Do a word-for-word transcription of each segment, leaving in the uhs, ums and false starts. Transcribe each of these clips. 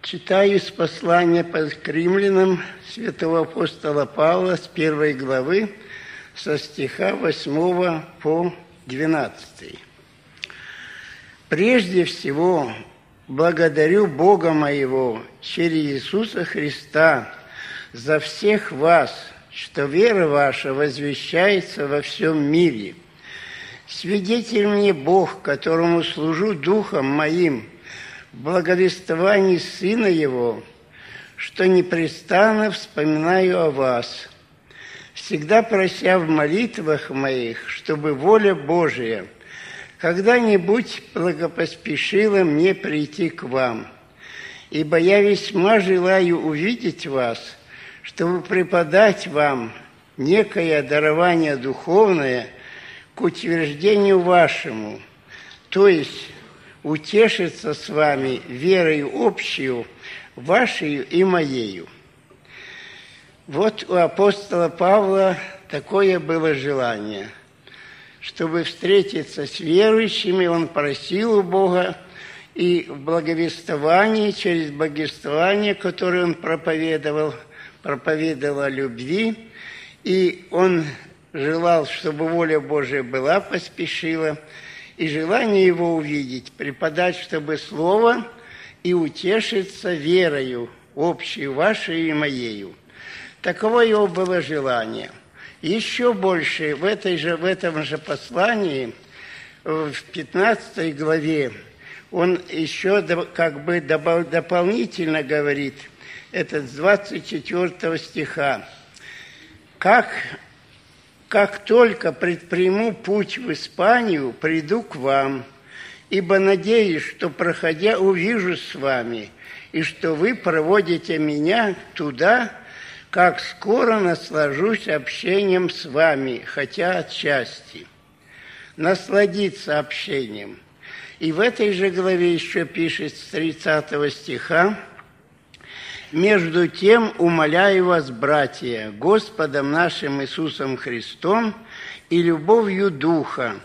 Читаю из послания к римлянам святого апостола Павла с первой главы, со стиха восьмого по двенадцатый. «Прежде всего благодарю Бога моего через Иисуса Христа за всех вас, что вера ваша возвещается во всем мире. Свидетель мне Бог, которому служу духом моим, в благовествовании Сына Его, что непрестанно вспоминаю о вас, всегда прося в молитвах моих, чтобы воля Божия когда-нибудь благопоспешила мне прийти к вам. Ибо я весьма желаю увидеть вас, чтобы преподать вам некое дарование духовное к утверждению вашему, то есть утешиться с вами верою общую, вашею и моею». Вот у апостола Павла такое было желание. Чтобы встретиться с верующими, он просил у Бога, и в благовествовании, через благовествование, которое он проповедовал, проповедовал о любви, и он желал, чтобы воля Божия была, поспешила, и желание его увидеть, преподать, чтобы слово и утешиться верою, общей вашей и моею. Таково его было желание. Еще больше в, этой же, в этом же послании, в пятнадцатой главе, он еще как бы дополнительно говорит, этот с двадцать четвёртого стиха, «Как... Как только предприму путь в Испанию, приду к вам, ибо надеюсь, что, проходя, увижусь с вами, и что вы проводите меня туда, как скоро наслажусь общением с вами, хотя отчасти». Насладиться общением. И в этой же главе еще пишет с тридцатого стиха: «Между тем умоляю вас, братья, Господом нашим Иисусом Христом и любовью Духа,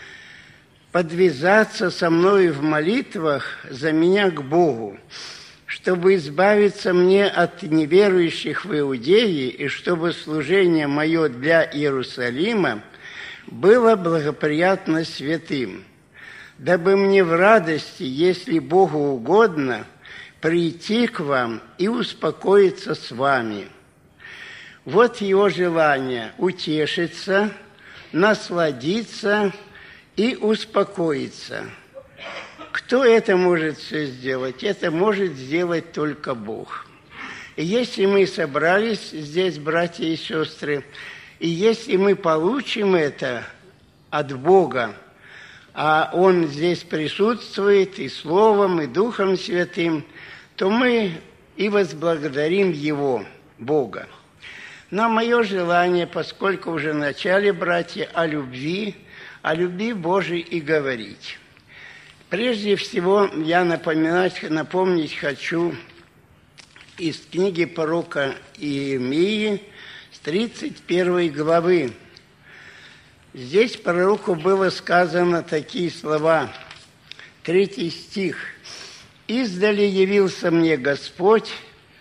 подвязаться со мною в молитвах за меня к Богу, чтобы избавиться мне от неверующих в Иудее, и чтобы служение мое для Иерусалима было благоприятно святым, дабы мне в радости, если Богу угодно, прийти к вам и успокоиться с вами». Вот его желание – утешиться, насладиться и успокоиться. Кто это может все сделать? Это может сделать только Бог. И если мы собрались здесь, братья и сестры, и если мы получим это от Бога, а Он здесь присутствует и Словом, и Духом Святым, то мы и возблагодарим Его, Бога. Но мое желание, поскольку уже в начале, братья, о любви, о любви Божией и говорить. Прежде всего, я напоминать, напомнить хочу из книги пророка Иеремии с тридцать первой главы. Здесь пророку было сказано такие слова, третий стих: «Издали явился мне Господь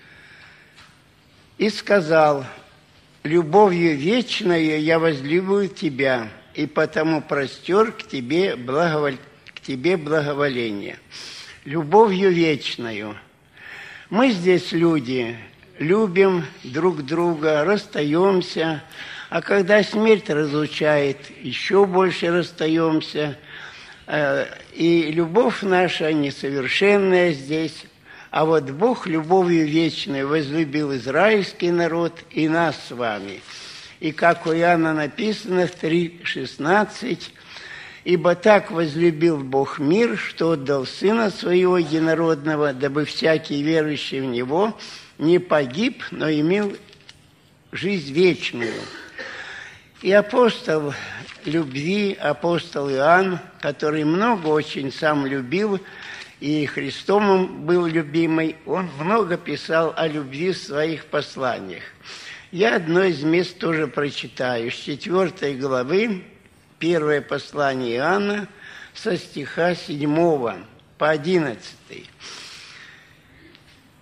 и сказал: любовью вечною я возлюбил тебя, и потому простер к тебе, благовол... к тебе благоволение». Любовью вечною. Мы здесь люди, любим друг друга, расстаемся, а когда смерть разлучает, еще больше расстаемся. И любовь наша несовершенная здесь, а вот Бог любовью вечной возлюбил израильский народ и нас с вами. И как у Иоанна написано в три шестнадцать: «Ибо так возлюбил Бог мир, что отдал Сына Своего Единородного, дабы всякий верующий в Него не погиб, но имел жизнь вечную». И апостол любви, апостол Иоанн, который много очень сам любил, и Христом он был любимый, он много писал о любви в своих посланиях. Я одно из мест тоже прочитаю, с четвертой главы, первое послание Иоанна, со стиха седьмого по одиннадцатый.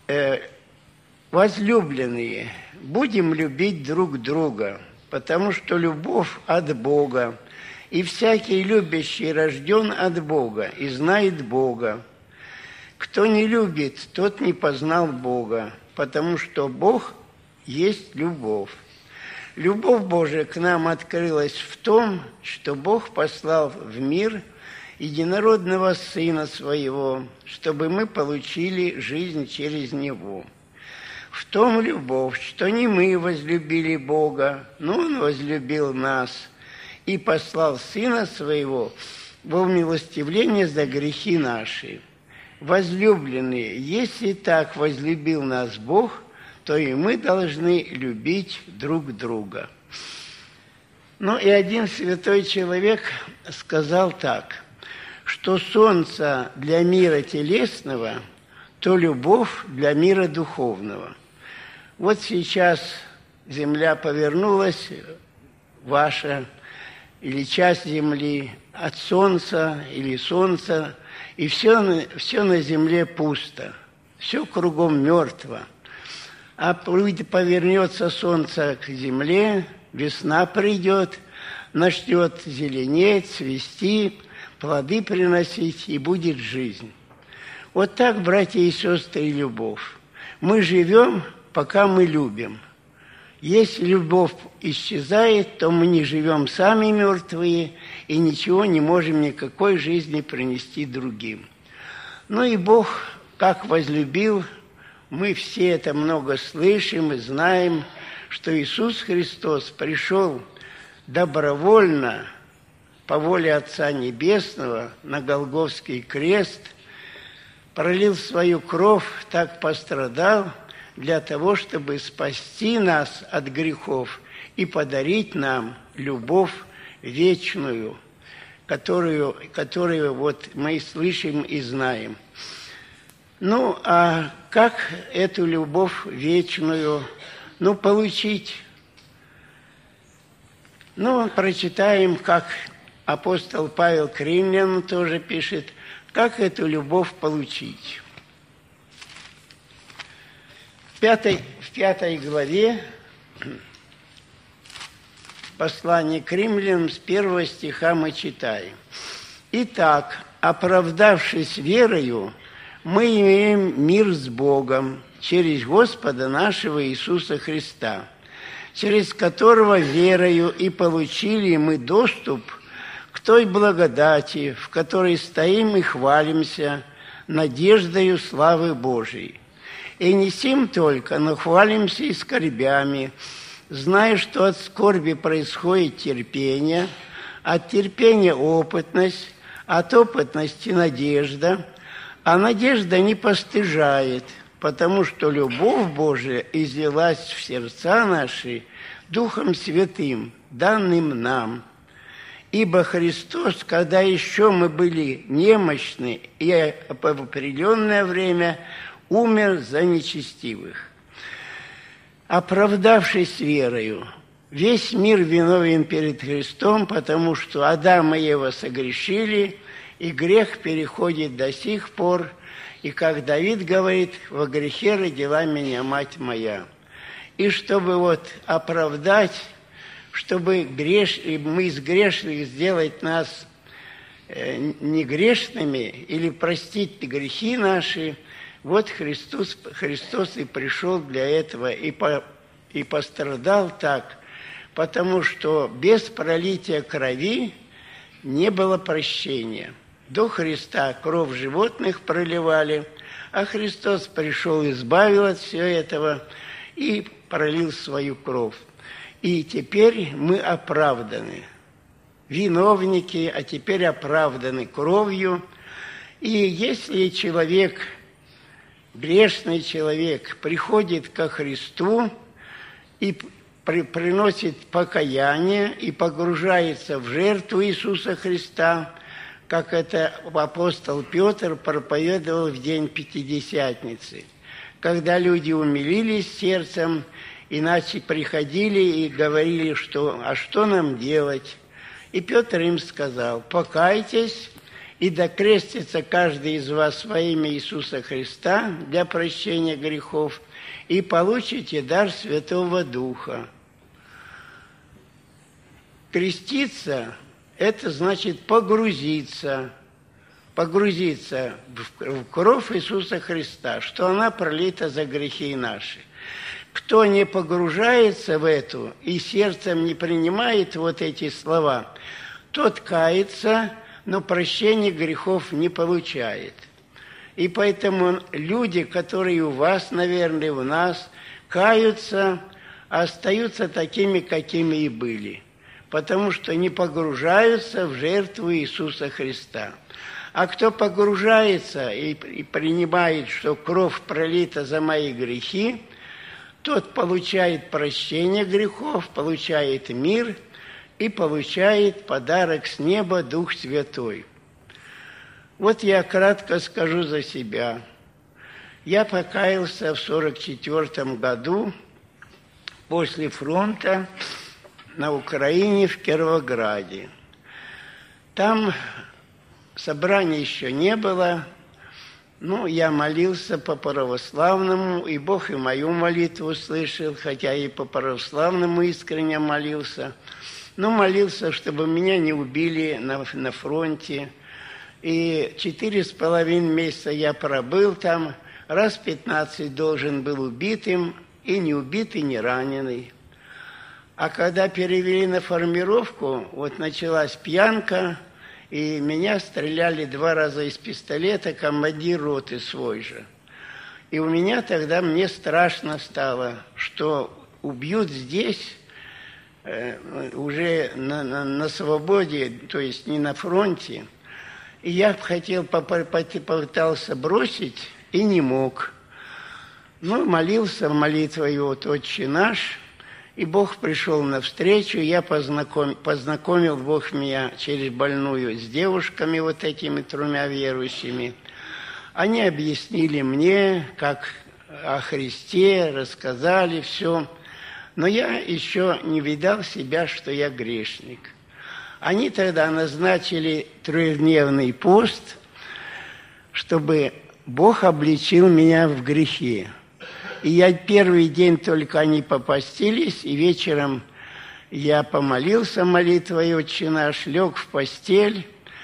э, возлюбленные, будем любить друг друга, потому что любовь от Бога, и всякий любящий рожден от Бога и знает Бога. Кто не любит, тот не познал Бога, потому что Бог есть любовь. Любовь Божия к нам открылась в том, что Бог послал в мир единородного Сына Своего, чтобы мы получили жизнь через Него. В том любовь, что не мы возлюбили Бога, но Он возлюбил нас и послал Сына Своего во умилостивление за грехи наши. Возлюбленные, если так возлюбил нас Бог, то и мы должны любить друг друга. Ну и один святой человек сказал так, что солнце для мира телесного, то любовь для мира духовного. Вот сейчас земля повернулась, ваша, или часть земли, от солнца или солнца, и все, все на земле пусто, все кругом мертво. А повернется солнце к земле, весна придет, начнет зеленеть, цвести, плоды приносить, и будет жизнь. Вот так, братья и сестры, любовь. Мы живем, пока мы любим. Если любовь исчезает, то мы не живем сами мертвые и ничего не можем, никакой жизни принести другим. Ну и Бог, как возлюбил, мы все это много слышим и знаем, что Иисус Христос пришел добровольно по воле Отца Небесного на Голгофский крест, пролил свою кровь, так пострадал для того, чтобы спасти нас от грехов и подарить нам любовь вечную, которую, которую вот мы слышим и знаем. Ну, а как эту любовь вечную, ну, получить? Ну, прочитаем, как апостол Павел к Римлянам тоже пишет, как эту любовь получить. В пятой, в пятой главе послания к Римлянам с первого стиха мы читаем. «Итак, оправдавшись верою, мы имеем мир с Богом через Господа нашего Иисуса Христа, через которого верою и получили мы доступ к той благодати, в которой стоим и хвалимся надеждою славы Божией. И не сим только, но хвалимся и скорбями, зная, что от скорби происходит терпение, от терпения опытность, от опытности надежда, а надежда не постыжает, потому что любовь Божия излилась в сердца наши Духом Святым, данным нам. Ибо Христос, когда еще мы были немощны и в определенное время умер за нечестивых. Оправдавшись верою, весь мир виновен перед Христом, потому что Адам и Ева согрешили, и грех переходит до сих пор, и, как Давид говорит, во грехе родила меня мать моя. И чтобы вот оправдать, чтобы греш... мы из грешных сделать нас не грешными или простить грехи наши, вот Христос, Христос и пришел для этого, и, по, и пострадал так, потому что без пролития крови не было прощения. До Христа кровь животных проливали, а Христос пришел, избавил от всего этого и пролил свою кровь. И теперь мы оправданы. Виновники, а теперь оправданы кровью. И если человек, грешный человек, приходит ко Христу и при, приносит покаяние и погружается в жертву Иисуса Христа, как это апостол Петр проповедовал в день Пятидесятницы, когда люди умилились сердцем, иначе приходили и говорили, что «а что нам делать?» И Петр им сказал: «Покайтесь и докрестится каждый из вас во имя Иисуса Христа для прощения грехов, и получите дар Святого Духа». Креститься – это значит погрузиться, погрузиться в кровь Иисуса Христа, что она пролита за грехи наши. Кто не погружается в эту и сердцем не принимает вот эти слова, тот кается, но прощения грехов не получает. И поэтому люди, которые у вас, наверное, у нас, каются, а остаются такими, какими и были, потому что не погружаются в жертву Иисуса Христа. А кто погружается и, и принимает, что кровь пролита за мои грехи, тот получает прощение грехов, получает мир и получает подарок с неба Дух Святой. Вот я кратко скажу за себя. Я покаялся в сорок четвёртом году после фронта на Украине, в Кировограде. Там собрания еще не было, но я молился по-православному, и Бог и мою молитву слышал, хотя и по-православному искренне молился, но молился, чтобы меня не убили на, на фронте. И четыре с половиной месяца я пробыл там, раз пятнадцать должен был убитым, и не убитый, не раненый. А когда перевели на формировку, вот началась пьянка, и меня стреляли два раза из пистолета, командир роты свой же. И у меня тогда мне страшно стало, что убьют здесь, э, уже на, на, на свободе, то есть не на фронте. И я хотел, попытался бросить и не мог. Ну, молился молитвой вот «Отче наш», и Бог пришел навстречу, я познакомил, познакомил Бог меня через больную с девушками вот этими тремя верующими. Они объяснили мне, как о Христе, рассказали все, но я еще не видал себя, что я грешник. Они тогда назначили трехдневный пост, чтобы Бог обличил меня в грехе. И я первый день только они попостились, и вечером я помолился молитвой «Отче наш», лег в постель,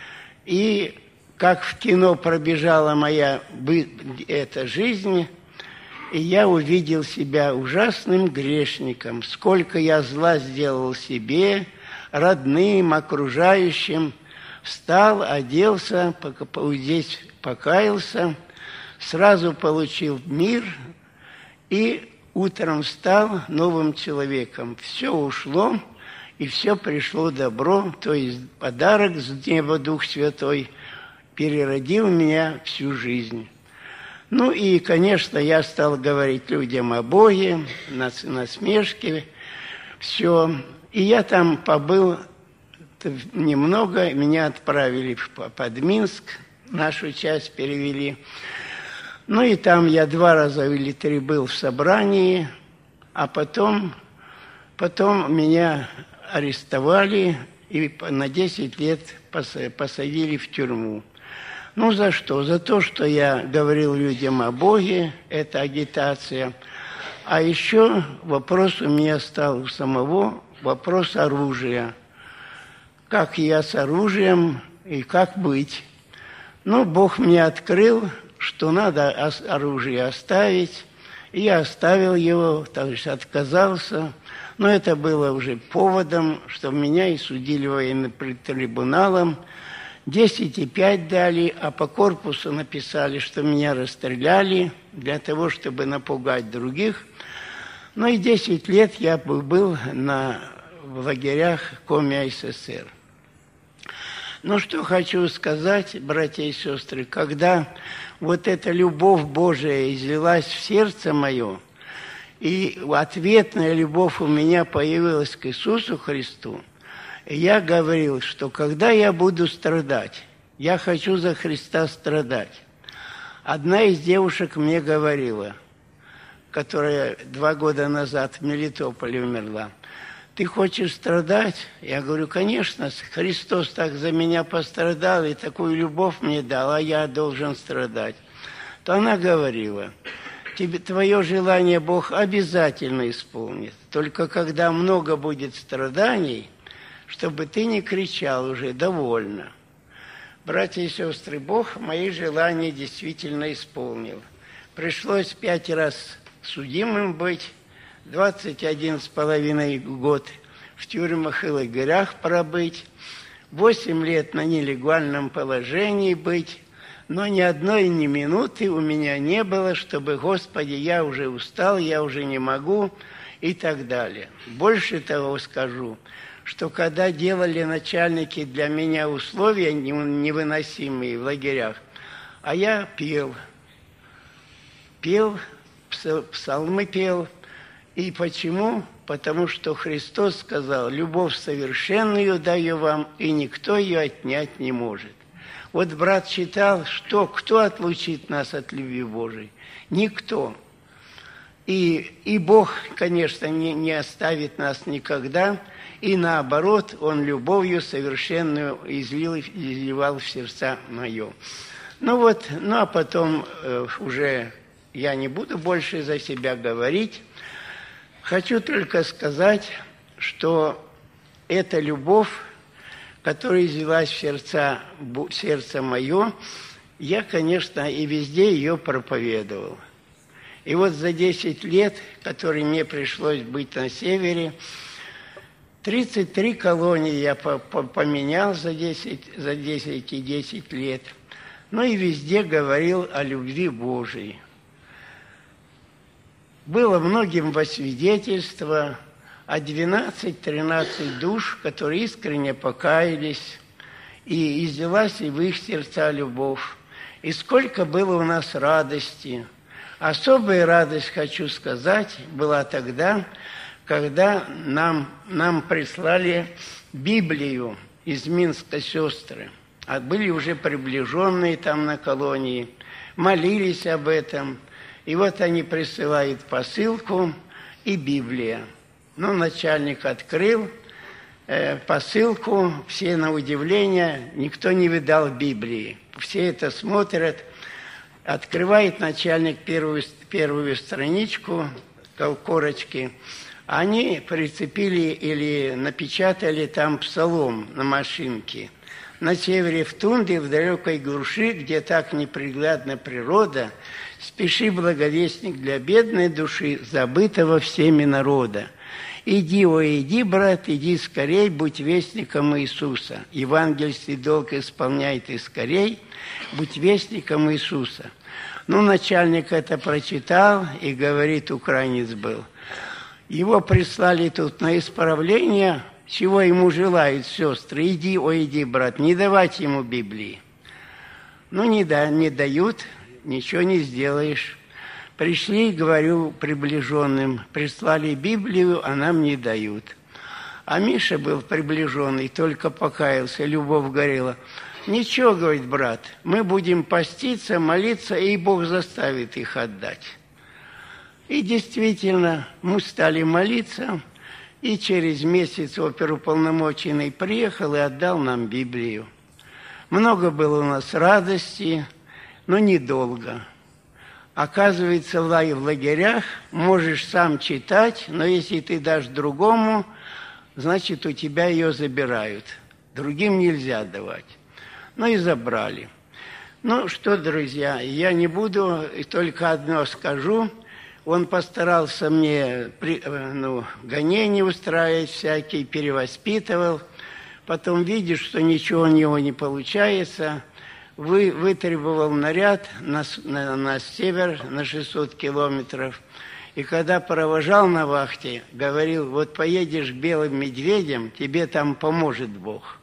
и как в кино пробежала моя эта жизнь, и я увидел себя ужасным грешником. Сколько я зла сделал себе, родным, окружающим. Встал, оделся, здесь покаялся, сразу получил мир, и утром стал новым человеком. Все ушло, и все пришло добро, то есть подарок с неба Дух Святой переродил меня всю жизнь. Ну и, конечно, я стал говорить людям о Боге, насмешки, все. И я там побыл немного, меня отправили под Минск, нашу часть перевели. Ну и там я два раза или три был в собрании, а потом, потом меня арестовали и на десять лет посадили в тюрьму. Ну за что? За то, что я говорил людям о Боге, это агитация. А еще вопрос у меня стал у самого, вопрос оружия. Как я с оружием и как быть? Ну, Бог мне открыл, что надо оружие оставить. И я оставил его, то есть отказался. Но это было уже поводом, что меня и судили военным трибуналом. десять и пять дали, а по корпусу написали, что меня расстреляли для того, чтобы напугать других. Ну и десять лет я был на, в лагерях Коми СССР. Ну, что хочу сказать, братья и сестры, когда вот эта любовь Божия излилась в сердце мое, и ответная любовь у меня появилась к Иисусу Христу, я говорил, что когда я буду страдать, я хочу за Христа страдать. Одна из девушек мне говорила, которая два года назад в Мелитополе умерла, ты хочешь страдать? Я говорю, конечно, Христос так за меня пострадал и такую любовь мне дал, а я должен страдать. То она говорила, тебе твое желание Бог обязательно исполнит. Только когда много будет страданий, чтобы ты не кричал уже, довольно. Братья и сестры, Бог мои желания действительно исполнил. Пришлось пять раз судимым быть, двадцать один с половиной год в тюрьмах и лагерях пробыть, восемь лет на нелегальном положении быть, но ни одной ни минуты у меня не было, чтобы, Господи, я уже устал, я уже не могу и так далее. Больше того скажу, что когда делали начальники для меня условия невыносимые в лагерях, а я пел, пел, псалмы пел. И почему? Потому что Христос сказал, любовь совершенную даю вам, и никто ее отнять не может. Вот брат читал, что кто отлучит нас от любви Божией? Никто. И, и Бог, конечно, не, не оставит нас никогда, и наоборот, Он любовью совершенную излил, изливал в сердца мое. Ну вот, ну а потом э, уже я не буду больше за себя говорить. Хочу только сказать, что эта любовь, которая излилась в сердца, в сердце мое, я, конечно, и везде ее проповедовал. И вот за десять лет, которые мне пришлось быть на севере, тридцать три колонии я поменял за десять, за десять и десять лет. Ну и везде говорил о любви Божией. Было многим во свидетельство о двенадцать-тринадцать душ, которые искренне покаялись, и излилась и в их сердца любовь. И сколько было у нас радости. Особая радость, хочу сказать, была тогда, когда нам, нам прислали Библию из Минска сестры. А были уже приближенные там на колонии, молились об этом. И вот они присылают посылку и Библия. Ну, начальник открыл э, посылку, все на удивление, никто не видал Библии. Все это смотрят. Открывает начальник первую, первую страничку, корочки. Они прицепили или напечатали там псалом на машинке. На севере в тундре, в далекой глуши, где так неприглядна природа, спеши, благовестник, для бедной души, забытого всеми народа. Иди, о, иди, брат, иди скорей, будь вестником Иисуса. Евангельский долг исполняй ты скорей, будь вестником Иисуса. Ну, начальник это прочитал и говорит, украинец был. Его прислали тут на исправление, чего ему желают сестры. Иди, о, иди, брат, не давать ему Библии. Ну, не, да, не дают, ничего не сделаешь. Пришли, говорю, приближенным, прислали Библию, а нам не дают. А Миша был приближенный, только покаялся, любовь горела. Ничего, говорит брат, мы будем поститься, молиться, и Бог заставит их отдать. И действительно, мы стали молиться, и через месяц оперуполномоченный приехал и отдал нам Библию. Много было у нас радости, но недолго. Оказывается, в лагерях можешь сам читать, но если ты дашь другому, значит, у тебя ее забирают. Другим нельзя давать. Ну и забрали. Ну что, друзья, я не буду, только одно скажу. Он постарался мне ну, гонения устраивать всякие, перевоспитывал. Потом видишь, что ничего у него не получается, вы, вытребовал наряд на, на, на север на шестьсот километров. И когда провожал на вахте, говорил, вот поедешь белым медведем, тебе там поможет Бог.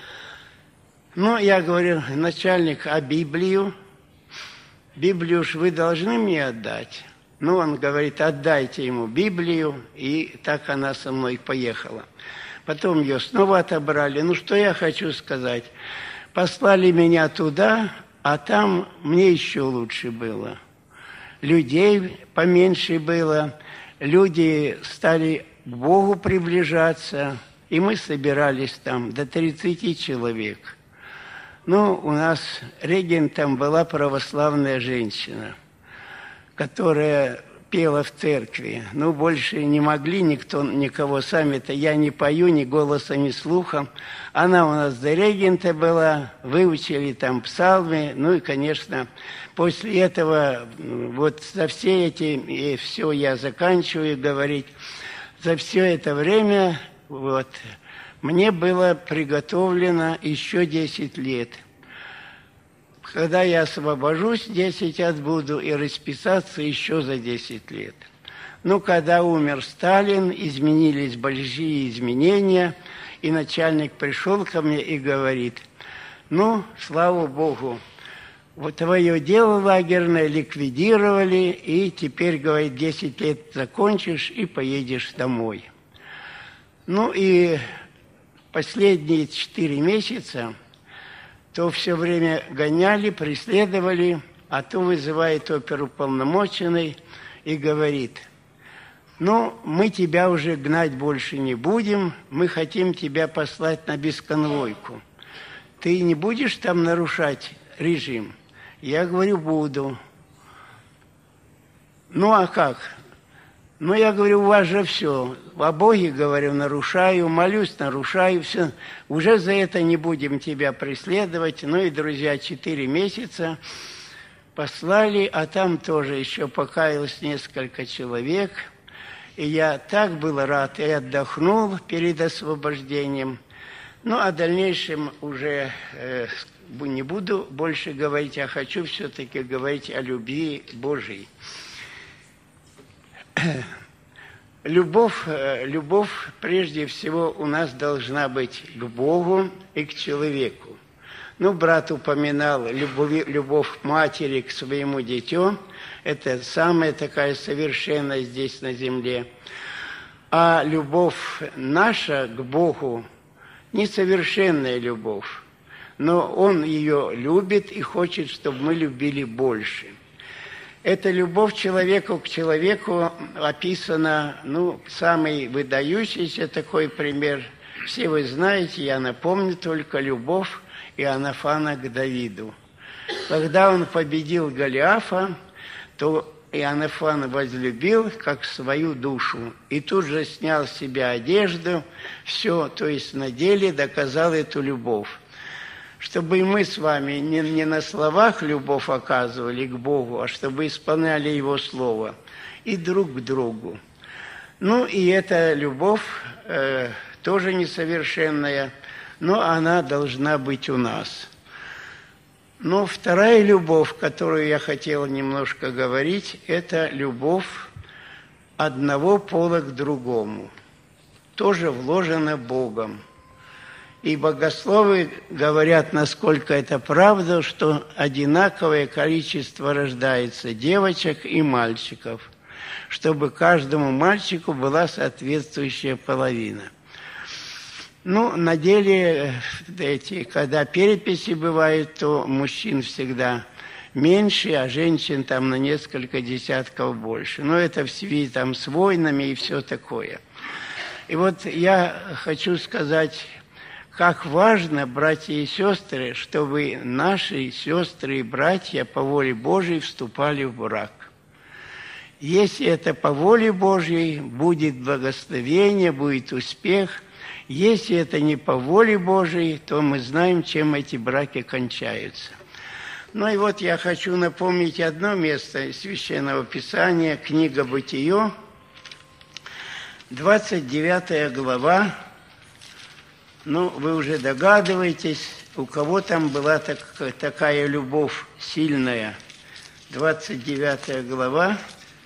Ну, я говорю, начальник, а Библию? Библию уж вы должны мне отдать. Ну, он говорит, отдайте ему Библию, и так она со мной поехала. Потом ее снова отобрали. Ну, что я хочу сказать? Послали меня туда, а там мне еще лучше было. Людей поменьше было. Люди стали к Богу приближаться, и мы собирались там до тридцати человек. Ну, у нас регентом была православная женщина, которая пела в церкви. Ну, больше не могли никто, никого сами-то. Я не пою ни голосом, ни слухом. Она у нас до регента была, выучили там псалмы. Ну и, конечно, после этого, вот за все эти, и все я заканчиваю говорить, за все это время вот, мне было приготовлено еще десять лет. Когда я освобожусь, десять отбуду, и расписаться еще за десять лет. Ну, когда умер Сталин, изменились большие изменения, и начальник пришел ко мне и говорит: ну, слава Богу, вот твое дело лагерное ликвидировали, и теперь, говорит, десять лет закончишь и поедешь домой. Ну, и последние четыре месяца то все время гоняли, преследовали, а то вызывает оперуполномоченный и говорит: ну, мы тебя уже гнать больше не будем, мы хотим тебя послать на бесконвойку. Ты не будешь там нарушать режим? Я говорю, буду. Ну, а как? Ну, я говорю, у вас же все. О Боге, говорю, нарушаю, молюсь, нарушаю, все. Уже за это не будем тебя преследовать. Ну и, друзья, четыре месяца послали, а там тоже еще покаялось несколько человек. И я так был рад и отдохнул перед освобождением. Ну, о дальнейшем уже э, не буду больше говорить, а хочу все-таки говорить о любви Божьей. Любовь, любовь прежде всего у нас должна быть к Богу и к человеку. Ну, брат упоминал любовь, любовь матери к своему дитю. Это самая такая совершенная здесь на земле. А любовь наша к Богу несовершенная любовь. Но Он ее любит и хочет, чтобы мы любили больше. Эта любовь человеку к человеку описана, ну, самый выдающийся такой пример. Все вы знаете, я напомню только любовь Иоаннафана к Давиду. Когда он победил Голиафа, то Иоаннафан возлюбил как свою душу. И тут же снял с себя одежду, все, то есть на деле доказал эту любовь. Чтобы и мы с вами не, не на словах любовь оказывали к Богу, а чтобы исполняли Его Слово и друг к другу. Ну и эта любовь э, тоже несовершенная, но она должна быть у нас. Но вторая любовь, которую я хотел немножко говорить, это любовь одного пола к другому, тоже вложена Богом. И богословы говорят, насколько это правда, что одинаковое количество рождается девочек и мальчиков, чтобы каждому мальчику была соответствующая половина. Ну, на деле, эти, когда переписи бывают, то мужчин всегда меньше, а женщин там на несколько десятков больше. Но это в связи там с войнами и все такое. И вот я хочу сказать, как важно, братья и сестры, чтобы наши сестры и братья по воле Божьей вступали в брак. Если это по воле Божьей, будет благословение, будет успех. Если это не по воле Божьей, то мы знаем, чем эти браки кончаются. Ну и вот я хочу напомнить одно место из Священного Писания, книга «Бытие», двадцать девятая глава. Ну, вы уже догадываетесь, у кого там была так, такая любовь сильная. двадцать девятая глава,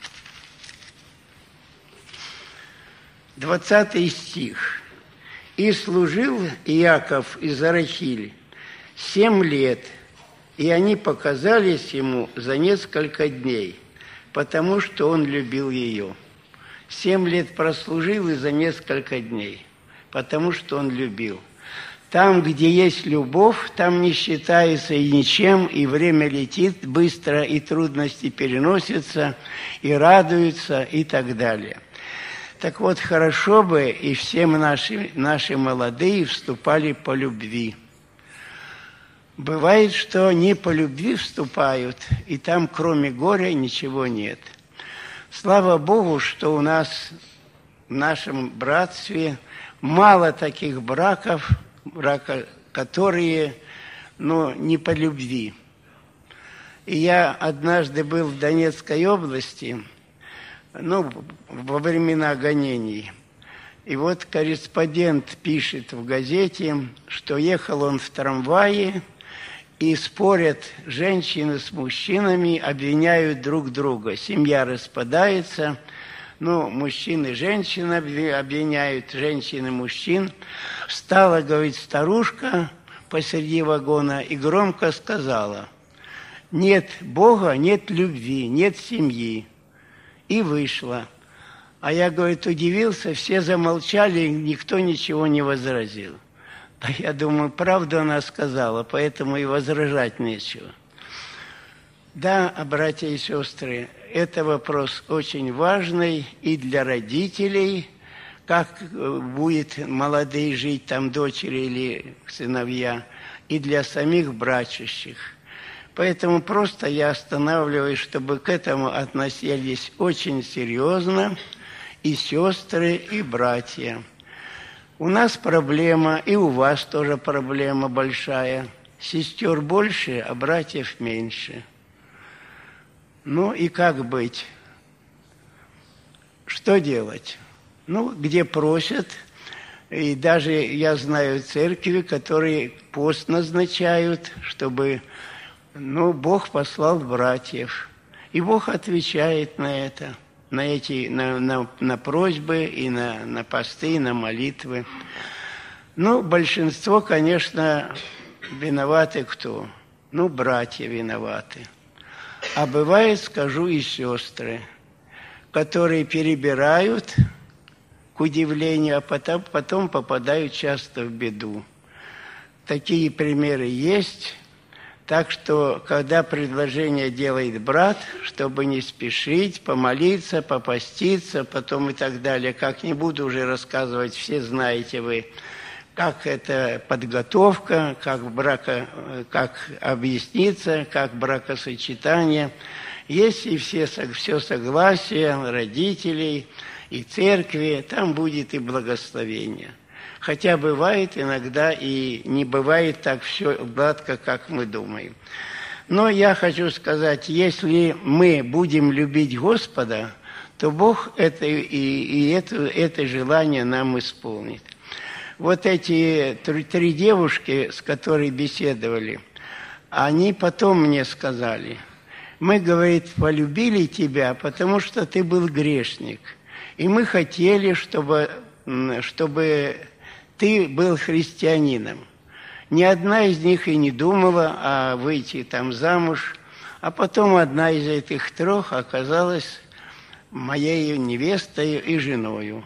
двадцатый стих. «И служил Иаков из Рахиль семь лет, и они показались ему за несколько дней, потому что он любил ее». Семь лет прослужил и за несколько дней, потому что он любил. Там, где есть любовь, там не считается и ничем, и время летит быстро, и трудности переносятся, и радуются, и так далее. Так вот, хорошо бы, и все наши, наши молодые вступали по любви. Бывает, что не по любви вступают, и там кроме горя ничего нет. Слава Богу, что у нас в нашем братстве мало таких браков, брака, которые, ну, не по любви. И я однажды был в Донецкой области, ну, во времена гонений. И вот корреспондент пишет в газете, что ехал он в трамвае, и спорят женщины с мужчинами, обвиняют друг друга. Семья распадается, ну, мужчины женщин обвиняют, женщины мужчин. Встала, говорит, старушка посреди вагона и громко сказала: «Нет Бога, нет любви, нет семьи». И вышла. А я, говорит, удивился, все замолчали, никто ничего не возразил. А я думаю, правду она сказала, поэтому и возражать нечего. Да, братья и сестры, это вопрос очень важный и для родителей, как будет молодые жить, там дочери или сыновья, и для самих брачущих. Поэтому просто я останавливаюсь, чтобы к этому относились очень серьезно и сестры, и братья. У нас проблема, и у вас тоже проблема большая. Сестер больше, а братьев меньше. Ну и как быть? Что делать? Ну, где просят, и даже я знаю церкви, которые пост назначают, чтобы, ну, Бог послал братьев. И Бог отвечает на это. На эти, на, на, на просьбы и на, на посты, и на молитвы. Ну, большинство, конечно, виноваты кто? Ну, братья виноваты. А бывает, скажу, и сестры, которые перебирают, к удивлению, а потом, потом попадают часто в беду. Такие примеры есть. Так что, когда предложение делает брат, чтобы не спешить, помолиться, попаститься, потом и так далее, как не буду уже рассказывать, все знаете вы, как это подготовка, как, брака, как объясниться, как бракосочетание. Есть и все, все согласие родителей и церкви, там будет и благословение. Хотя бывает иногда и не бывает так все гладко, как мы думаем. Но я хочу сказать, если мы будем любить Господа, то Бог это, и, и это, это желание нам исполнит. Вот эти три, три девушки, с которыми беседовали, они потом мне сказали: мы, говорит, полюбили тебя, потому что ты был грешник. И мы хотели, чтобы, чтобы ты был христианином. Ни одна из них и не думала а выйти там замуж, а потом одна из этих трех оказалась моей невестой и женою.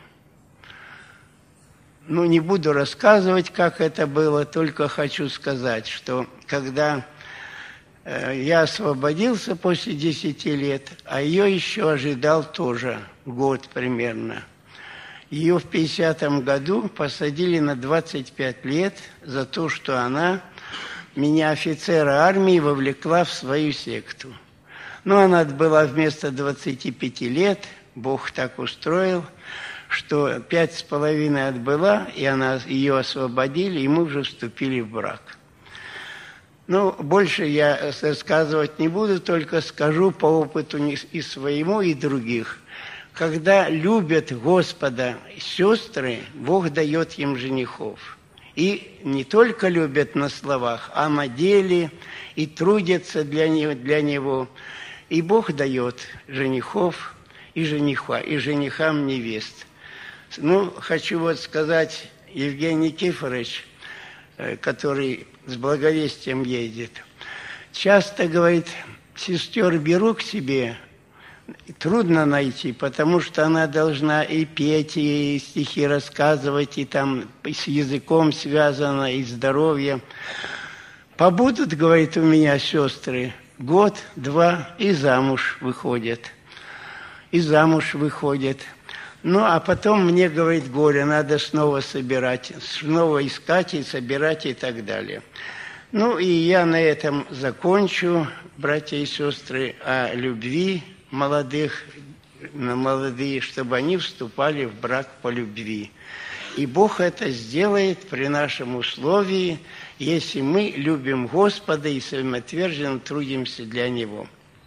Ну, не буду рассказывать, как это было, только хочу сказать, что когда э, я освободился после десяти лет, а ее еще ожидал тоже год примерно. Ее в пятидесятом году посадили на двадцать пять лет за то, что она меня, офицера армии, вовлекла в свою секту. Но она была вместо двадцати пяти лет, Бог так устроил, что пять с половиной отбыла, и она, ее освободили, и мы уже вступили в брак. Ну, больше я рассказывать не буду, только скажу по опыту и своему, и других. Когда любят Господа сестры, Бог дает им женихов. И не только любят на словах, а на деле, и трудятся для него, для него. И Бог дает женихов и жениха, и женихам невест. Ну, хочу вот сказать, Евгений Никифорович, который с благовестием едет, часто говорит, сестер беру к себе, трудно найти, потому что она должна и петь, и стихи рассказывать, и там с языком связано, и здоровье. Побудут, говорит, у меня сестры, год, два, и замуж выходят. И замуж выходят. Ну, а потом мне, говорит, горе, надо снова собирать, снова искать и собирать и так далее. Ну, и я на этом закончу, братья и сестры, о любви молодых, молодые, чтобы они вступали в брак по любви. И Бог это сделает при нашем условии, если мы любим Господа и самоотверженно трудимся для Него.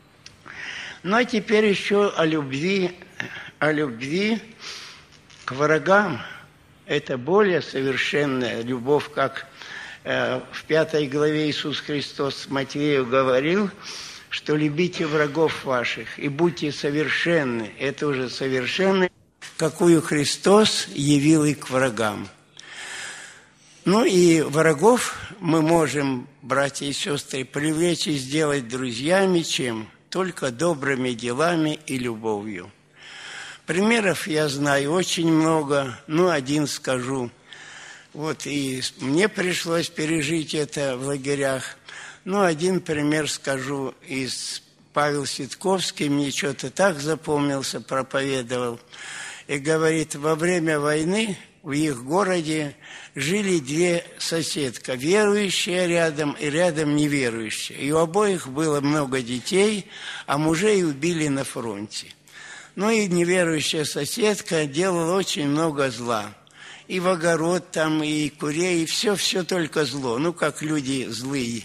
Ну, а теперь еще о любви, о любви к врагам. Это более совершенная любовь, как э, в пятой главе Иисус Христос Матвею говорил, что любите врагов ваших и будьте совершенны. Это уже совершенны, какую Христос явил и к врагам. Ну и врагов мы можем, братья и сестры, привлечь и сделать друзьями, чем? Только добрыми делами и любовью. Примеров я знаю очень много, ну, один скажу. Вот и мне пришлось пережить это в лагерях. Ну, один пример скажу из Павел Ситковский, мне что-то так запомнился, проповедовал. И говорит, во время войны в их городе жили две соседка, верующая рядом и рядом неверующая. И у обоих было много детей, а мужей убили на фронте. Ну и неверующая соседка делала очень много зла. И в огород там, и курей, и все-все только зло. Ну, как люди злые.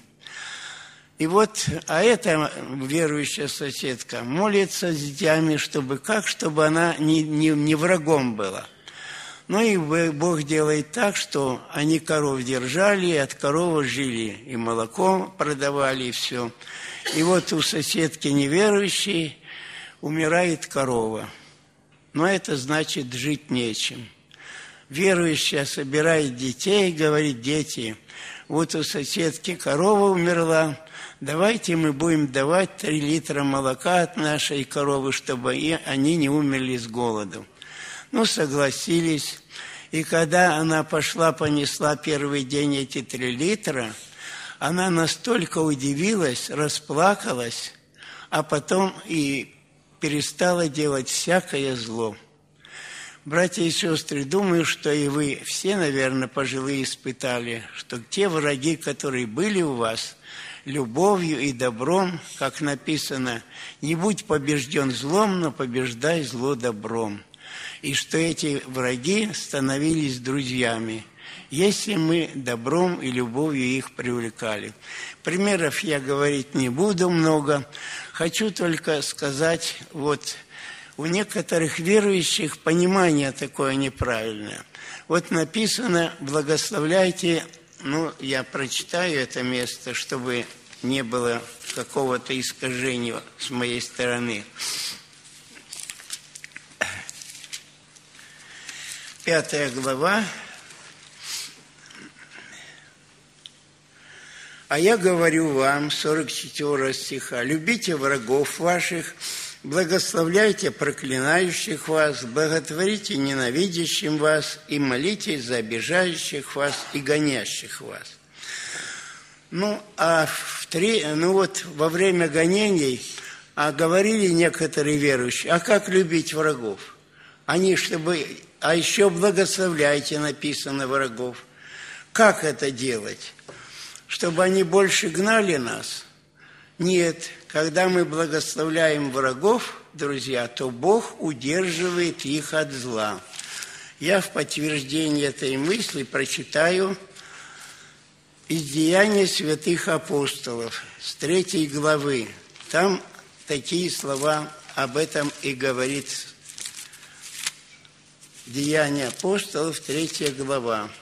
И вот, а эта верующая соседка молится с детьми, чтобы как, чтобы она не, не, не врагом была. Ну и Бог делает так, что они коров держали, и от коровы жили, и молоко продавали, и все. И вот у соседки неверующей умирает корова. Но это значит, жить нечем. Верующая собирает детей, говорит, дети, вот у соседки корова умерла, давайте мы будем давать три литра молока от нашей коровы, чтобы и они не умерли с голоду. Ну, согласились. И когда она пошла, понесла первый день эти три литра, она настолько удивилась, расплакалась, а потом и перестала делать всякое зло. Братья и сестры, думаю, что и вы все, наверное, пожилые испытали, что те враги, которые были у вас, любовью и добром, как написано, не будь побежден злом, но побеждай зло добром. И что эти враги становились друзьями, если мы добром и любовью их привлекали. Примеров я говорить не буду много. Хочу только сказать, вот у некоторых верующих понимание такое неправильное. Вот написано, благословляйте, ну, я прочитаю это место, чтобы не было какого-то искажения с моей стороны. Пятая глава. А я говорю вам, сорок четвёртого стиха, любите врагов ваших, благословляйте проклинающих вас, благотворите ненавидящим вас и молитесь за обижающих вас и гонящих вас. Ну, а в три, ну вот во время гонений а говорили некоторые верующие, а как любить врагов? Они, чтобы... А еще благословляйте, написано, врагов. Как это делать? Чтобы они больше гнали нас? Нет. Когда мы благословляем врагов, друзья, то Бог удерживает их от зла. Я в подтверждение этой мысли прочитаю из Деяний святых апостолов с третьей главы. Там такие слова об этом и говорит Деяния апостолов, третья глава.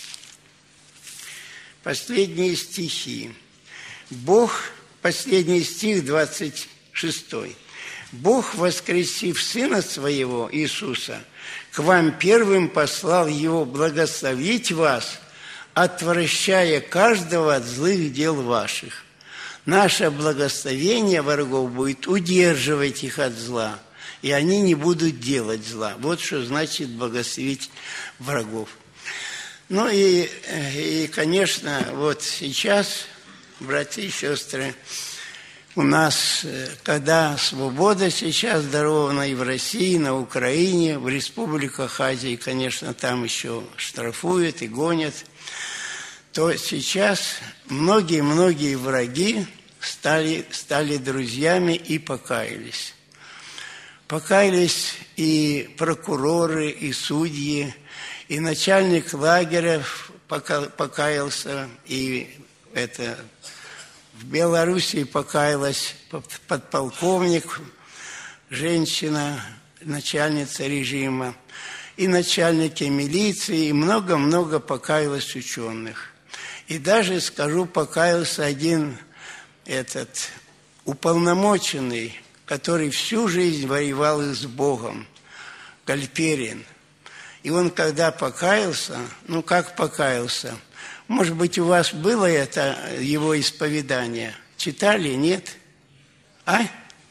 Последние стихи. Бог, последний стих, двадцать шестой. Бог, воскресив Сына Своего, Иисуса, к вам первым послал Его благословить вас, отвращая каждого от злых дел ваших. Наше благословение врагов будет удерживать их от зла, и они не будут делать зла. Вот что значит благословить врагов. Ну и, и, конечно, вот сейчас, братья и сестры, у нас, когда свобода сейчас дарована и в России, и на Украине, в республиках Азии, конечно, там еще штрафуют и гонят, то сейчас многие-многие враги стали, стали друзьями и покаялись. Покаялись и прокуроры, и судьи, и начальник лагеря покаялся, и это... В Белоруссии покаялась подполковник, женщина, начальница режима, и начальники милиции, и много-много покаялось ученых. И даже, скажу, покаялся один этот уполномоченный, который всю жизнь воевал с Богом, Гальперин. И он, когда покаялся, ну как покаялся, может быть, у вас было это, его исповедание? Читали? Нет? А?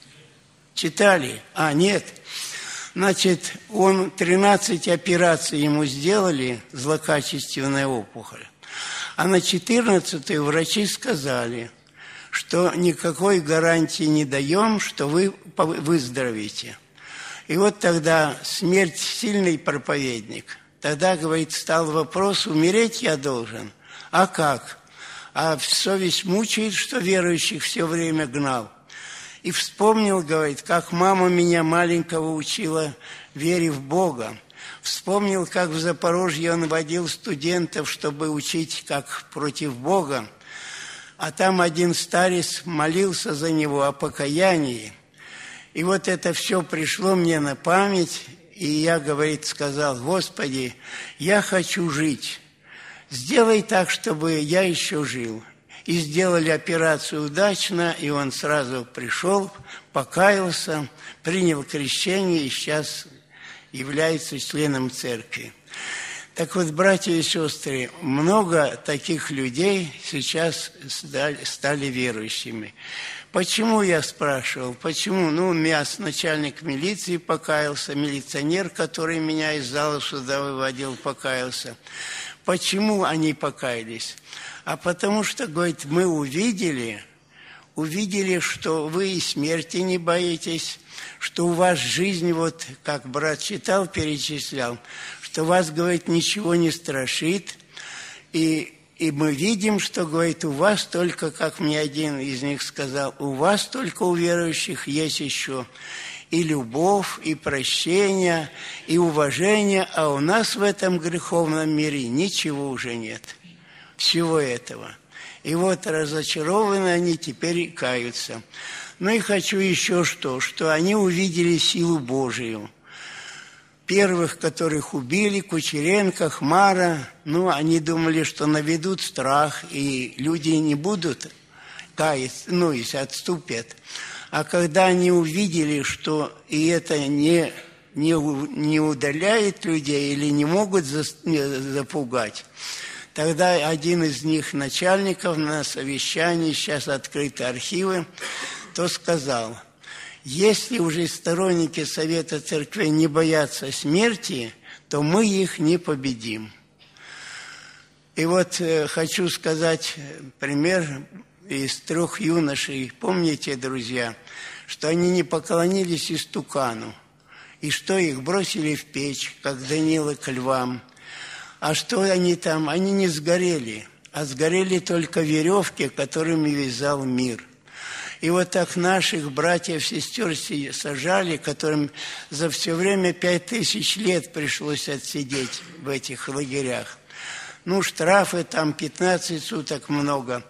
Читали? А, нет. Значит, он тринадцать операций ему сделали, злокачественная опухоль. А на четырнадцатой врачи сказали, что никакой гарантии не даем, что вы выздоровеете. И вот тогда смерть сильный проповедник. Тогда, говорит, стал вопрос, умереть я должен. А как? А совесть мучает, что верующих все время гнал. И вспомнил, говорит, как мама меня маленького учила вере в Бога. Вспомнил, как в Запорожье он водил студентов, чтобы учить, как против Бога. А там один старец молился за него о покаянии. И вот это все пришло мне на память, и я, говорит, сказал, Господи, я хочу жить. Сделай так, чтобы я еще жил. И сделали операцию удачно, и он сразу пришел, покаялся, принял крещение и сейчас является членом церкви. Так вот, братья и сестры, много таких людей сейчас стали верующими. Почему, я спрашивал, почему? Ну, я начальник милиции покаялся, милиционер, который меня из зала суда выводил, покаялся. Почему они покаялись? А потому что, говорит, мы увидели, увидели, что вы и смерти не боитесь, что у вас жизнь, вот как брат читал, перечислял, что вас, говорит, ничего не страшит. И, и мы видим, что, говорит, у вас только, как мне один из них сказал, у вас только у верующих есть еще и любовь, и прощение, и уважение, а у нас в этом греховном мире ничего уже нет. Всего этого. И вот разочарованы они, теперь каются. Ну и хочу еще что, что они увидели силу Божию. Первых, которых убили, Кучеренко, Хмара, ну, они думали, что наведут страх, и люди не будут каяться, ну, и отступят. А когда они увидели, что и это не, не, не удаляет людей или не могут запугать, тогда один из них, начальников, на совещании, сейчас открыты архивы, то сказал, если уже сторонники Совета Церквей не боятся смерти, то мы их не победим. И вот э, хочу сказать пример из трех юношей. Помните, друзья, что они не поклонились истукану, и что их бросили в печь, как Данила к львам. А что они там? Они не сгорели, а сгорели только веревки, которыми вязал мир. И вот так наших братьев, сестер сажали, которым за все время пять тысяч лет пришлось отсидеть в этих лагерях. Ну, штрафы там пятнадцать суток много.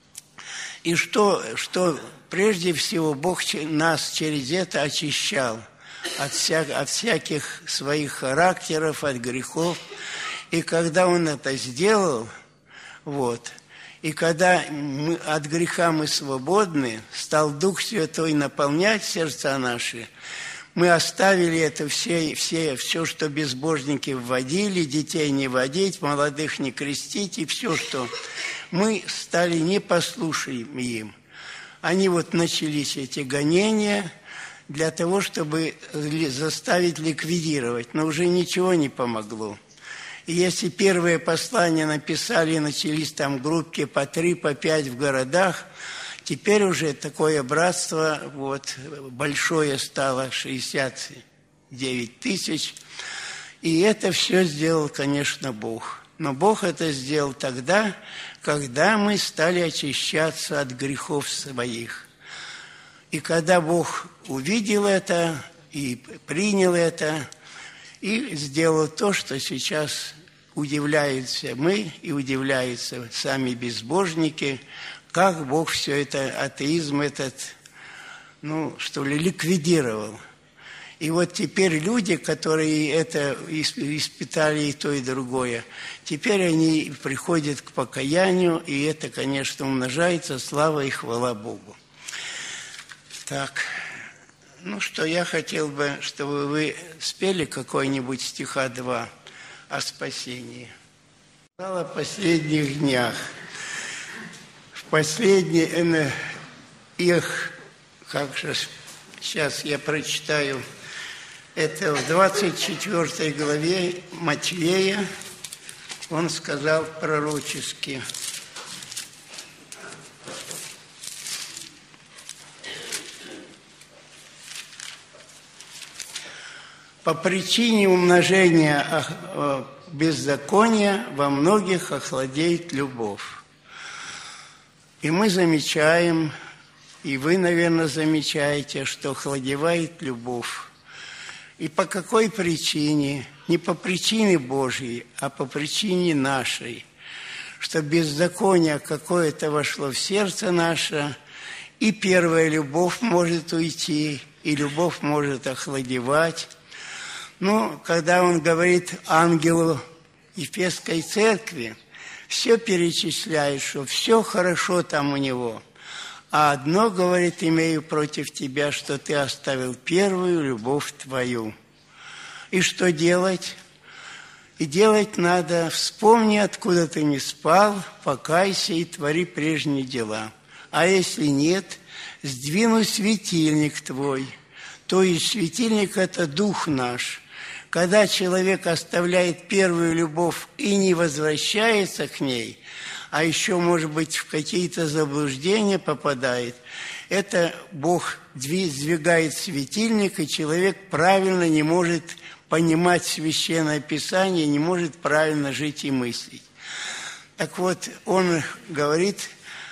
И что, что прежде всего Бог нас через это очищал от, вся, от всяких своих характеров, от грехов. И когда Он это сделал, вот, и когда мы, от греха мы свободны, стал Дух Святой наполнять сердца наши, мы оставили это все, все, все, что безбожники вводили, детей не водить, молодых не крестить, и все, что мы стали непослушными им. Они вот начались, эти гонения, для того, чтобы заставить ликвидировать, но уже ничего не помогло. И если первые послания написали, начались там группки по три, по пять в городах, Теперь уже такое братство вот, большое стало, шестьдесят девять тысяч. И это все сделал, конечно, Бог. Но Бог это сделал тогда, когда мы стали очищаться от грехов своих. И когда Бог увидел это и принял это, и сделал то, что сейчас удивляемся мы и удивляются сами безбожники, как Бог все это, атеизм этот, ну, что ли, ликвидировал. И вот теперь люди, которые это испытали и то, и другое, теперь они приходят к покаянию, и это, конечно, умножается, слава и хвала Богу. Так, ну что, я хотел бы, чтобы вы спели какой-нибудь стиха два о спасении. О последних днях. В последних их, как же, сейчас я прочитаю, это в двадцать четвёртой главе Матвея, он сказал пророчески. По причине умножения беззакония во многих охладеет любовь. И мы замечаем, и вы, наверное, замечаете, что охладевает любовь. И по какой причине? Не по причине Божьей, а по причине нашей. Что беззаконие какое-то вошло в сердце наше, и первая любовь может уйти, и любовь может охладевать. Ну, когда он говорит ангелу Ефесской церкви, все перечисляет, что все хорошо там у него. А одно, говорит, имею против тебя, что ты оставил первую любовь твою. И что делать? И делать надо, вспомни, откуда ты не спал, покайся и твори прежние дела. А если нет, сдвину светильник твой. То есть светильник – это дух наш. Когда человек оставляет первую любовь и не возвращается к ней, а еще, может быть, в какие-то заблуждения попадает, это Бог сдвигает светильник, и человек правильно не может понимать Священное Писание, не может правильно жить и мыслить. Так вот, он говорит,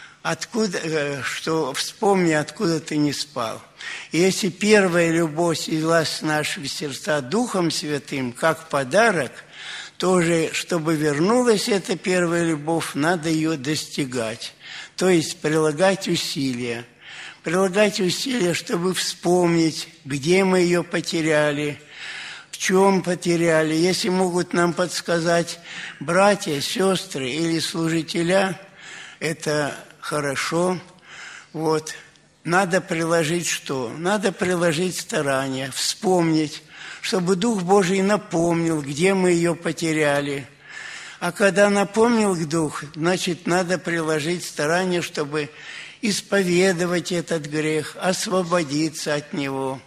откуда, что вспомни, откуда ты не спал. И если первая любовь слилась с нашими сердца Духом Святым, как подарок, тоже, чтобы вернулась эта первая любовь, надо ее достигать. То есть прилагать усилия. Прилагать усилия, чтобы вспомнить, где мы ее потеряли, в чем потеряли. Если могут нам подсказать братья, сестры или служителя, это хорошо. Вот. Надо приложить что? Надо приложить старания, вспомнить, чтобы Дух Божий напомнил, где мы ее потеряли. А когда напомнил Дух, значит, надо приложить старания, чтобы исповедовать этот грех, освободиться от него.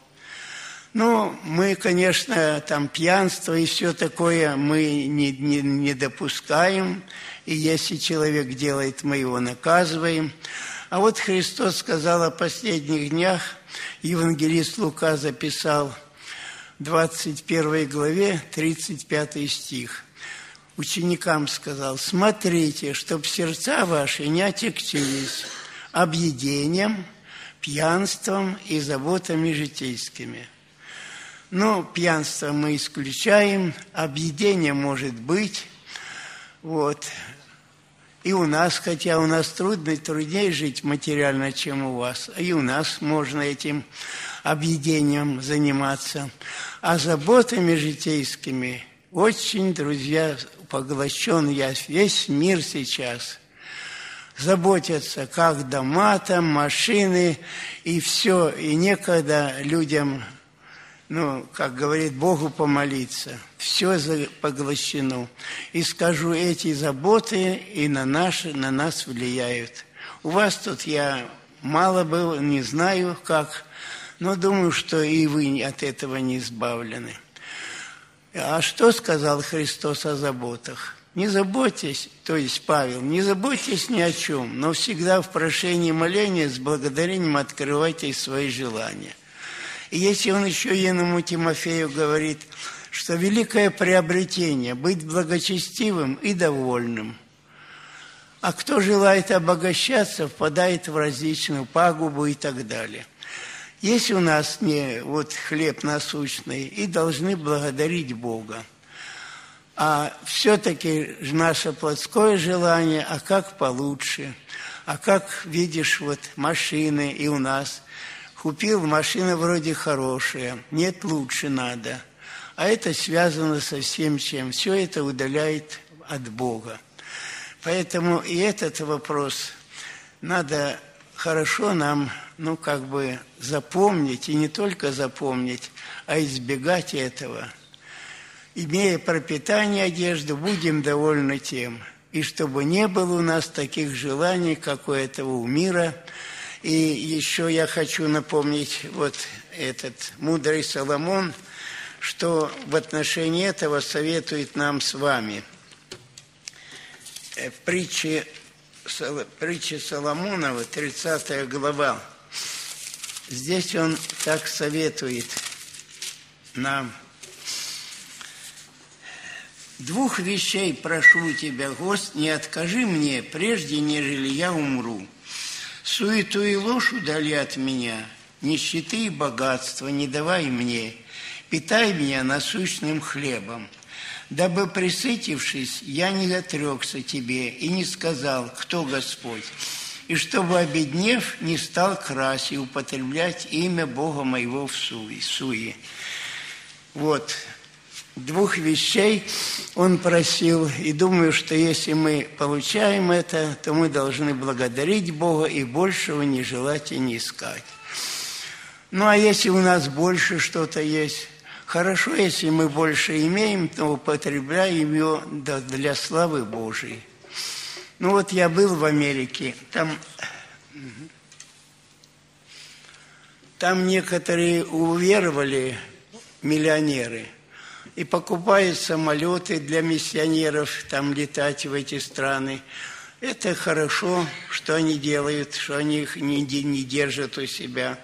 Ну, мы, конечно, там пьянство и все такое мы не, не, не допускаем. И если человек делает, мы его наказываем. А вот Христос сказал о последних днях, евангелист Лука записал, в двадцать первой главе, тридцать пятый стих. Ученикам сказал: смотрите, чтоб сердца ваши не отягчились объедением, пьянством и заботами житейскими. Но пьянство мы исключаем, объедение может быть. Вот. И у нас, хотя у нас трудно, труднее жить материально, чем у вас, и у нас можно этим объедением заниматься. А заботами житейскими очень, друзья, поглощен я весь мир сейчас. Заботятся, как дома там, машины, и все, и некогда людям, ну, как говорит, Богу помолиться. Все поглощено. И скажу, эти заботы и на, наши, на нас влияют. У вас тут я мало был, не знаю как, но думаю, что и вы от этого не избавлены. А что сказал Христос о заботах? Не заботьтесь, то есть Павел, не заботьтесь ни о чем, но всегда в прошении и молении с благодарением открывайте свои желания. И если он еще иному Тимофею говорит, что великое приобретение – быть благочестивым и довольным. А кто желает обогащаться, впадает в различную пагубу и так далее. Если у нас не вот хлеб насущный, и должны благодарить Бога. А все-таки наше плотское желание, а как получше, а как, видишь, вот машины и у нас. Купил, машина вроде хорошая, нет, лучше надо. А это связано со всем чем. Все это удаляет от Бога. Поэтому и этот вопрос надо хорошо нам, ну, как бы запомнить, и не только запомнить, а избегать этого. Имея пропитание одежды, будем довольны тем. И чтобы не было у нас таких желаний, как у этого мира. И еще я хочу напомнить вот этот мудрый Соломон, что в отношении этого советует нам с вами. В притче, притче Соломонова, тридцатая глава, здесь он так советует нам. «Двух вещей прошу тебя, Гость, не откажи мне, прежде нежели я умру. Суету и ложь удали от меня, нищеты и богатства не давай мне, питай меня насущным хлебом, дабы, присытившись, я не отрекся тебе и не сказал, кто Господь, и чтобы, обеднев, не стал красть и употреблять имя Бога моего в суе». Вот. Двух вещей он просил, и думаю, что если мы получаем это, то мы должны благодарить Бога и большего не желать и не искать. Ну, а если у нас больше что-то есть, хорошо, если мы больше имеем, то употребляем его для славы Божией. Ну, вот я был в Америке, там, там некоторые уверовали, миллионеры, и покупают самолеты для миссионеров, там летать в эти страны. Это хорошо, что они делают, что они их не, не держат у себя.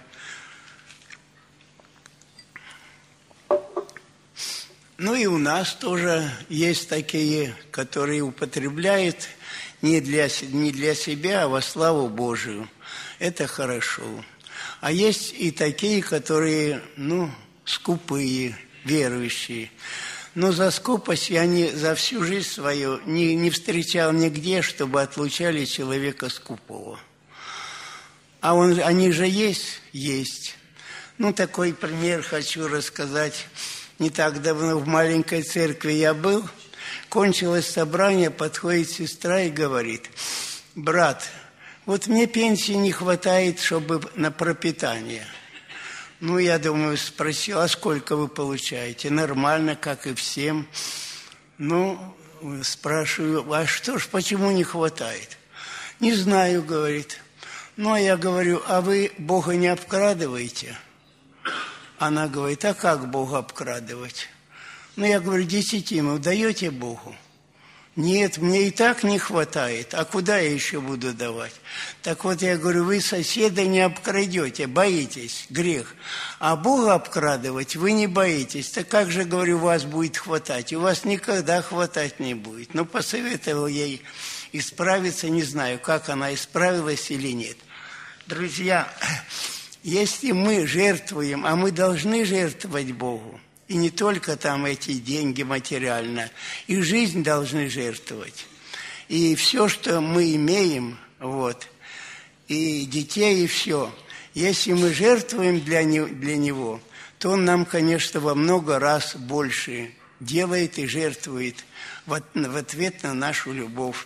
Ну и у нас тоже есть такие, которые употребляют не для, не для себя, а во славу Божию. Это хорошо. А есть и такие, которые, ну, скупые, верующие. Но за скупость я не, за всю жизнь свою не, не встречал нигде, чтобы отлучали человека скупого. А он, они же есть? Есть. Ну, такой пример хочу рассказать. Не так давно в маленькой церкви я был. Кончилось собрание, подходит сестра и говорит: брат, вот мне пенсии не хватает, чтобы на пропитание. Ну, я думаю, спросил, а сколько вы получаете? Нормально, как и всем. Ну, спрашиваю, а что ж, почему не хватает? Не знаю, говорит. Ну, а я говорю, а вы Бога не обкрадываете? Она говорит, а как Бога обкрадывать? Ну, я говорю, десятину даете Богу? Нет, мне и так не хватает. А куда я еще буду давать? Так вот, я говорю, вы соседа не обкрадете, боитесь, грех. А Бога обкрадывать вы не боитесь. Так как же, говорю, вас будет хватать? И у вас никогда хватать не будет. Ну, посоветовал ей исправиться, не знаю, как она исправилась или нет. Друзья, если мы жертвуем, а мы должны жертвовать Богу, и не только там эти деньги материально, и жизнь должны жертвовать. И все, что мы имеем, вот, и детей, и все. Если мы жертвуем для, не, для Него, то Он нам, конечно, во много раз больше делает и жертвует в, в ответ на нашу любовь.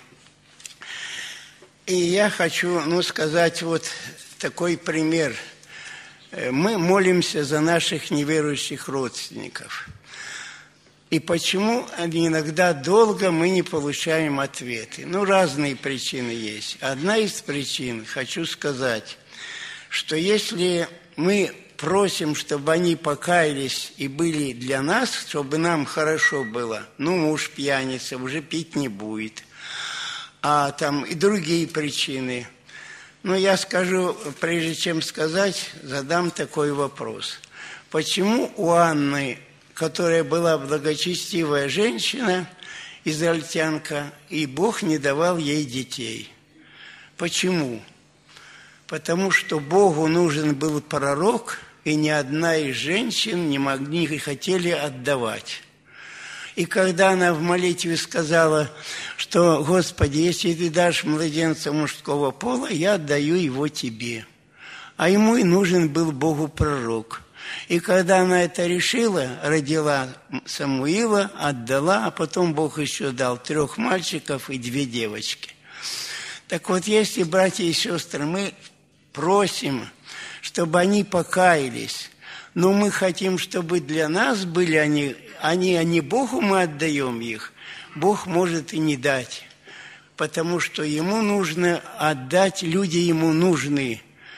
И я хочу, ну, сказать вот такой пример. Мы молимся за наших неверующих родственников. И почему иногда долго мы не получаем ответы? Ну, разные причины есть. Одна из причин, хочу сказать, что если мы просим, чтобы они покаялись и были для нас, чтобы нам хорошо было. Ну, муж пьяница, уже пить не будет. А там и другие причины. Но я скажу, прежде чем сказать, задам такой вопрос. Почему у Анны, которая была благочестивая женщина, израильтянка, и Бог не давал ей детей? Почему? Потому что Богу нужен был пророк, и ни одна из женщин не могли, не хотели отдавать. И когда она в молитве сказала, что, Господи, если Ты дашь младенца мужского пола, я отдаю его Тебе. А ему и нужен был Богу пророк. И когда она это решила, родила Самуила, отдала, а потом Бог еще дал трех мальчиков и две девочки. Так вот, если, братья и сестры, мы просим, чтобы они покаялись, но мы хотим, чтобы для нас были они, они, а не Богу мы отдаем их, Бог может и не дать, потому что Ему нужно отдать, люди Ему нужны.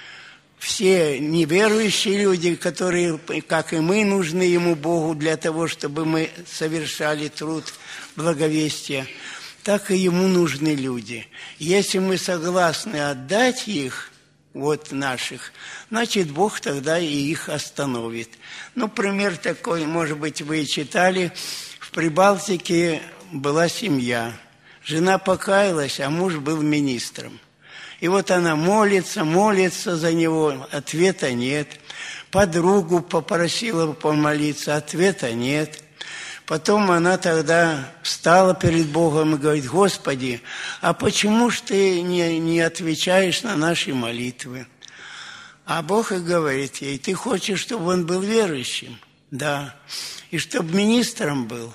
Все неверующие люди, которые, как и мы, нужны Ему, Богу, для того, чтобы мы совершали труд благовестия, так и Ему нужны люди. Если мы согласны отдать их, вот наших, значит, Бог тогда и их остановит. Ну, пример такой, может быть, вы читали, в Прибалтике была семья. Жена покаялась, а муж был министром. И вот она молится, молится за него, ответа нет. Подругу попросила помолиться, ответа нет. Потом она тогда встала перед Богом и говорит: Господи, а почему ж Ты не, не отвечаешь на наши молитвы? А Бог и говорит ей: Ты хочешь, чтобы он был верующим? Да. И чтобы министром был?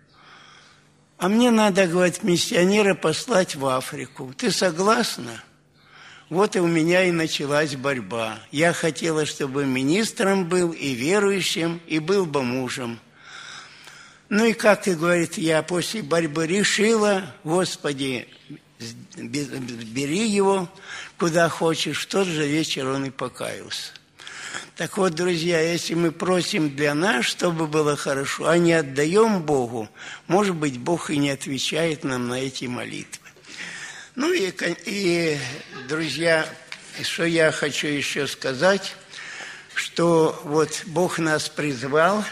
А мне надо, говорит, миссионера послать в Африку. Ты согласна? Вот и у меня и началась борьба. Я хотела, чтобы министром был и верующим, и был бы мужем. Ну и, как и говорит, я после борьбы решила: Господи, бери его куда хочешь. В тот же вечер он и покаялся. Так вот, друзья, если мы просим для нас, чтобы было хорошо, а не отдаем Богу, может быть, Бог и не отвечает нам на эти молитвы. Ну и, и друзья, что я хочу еще сказать, что вот Бог нас призвал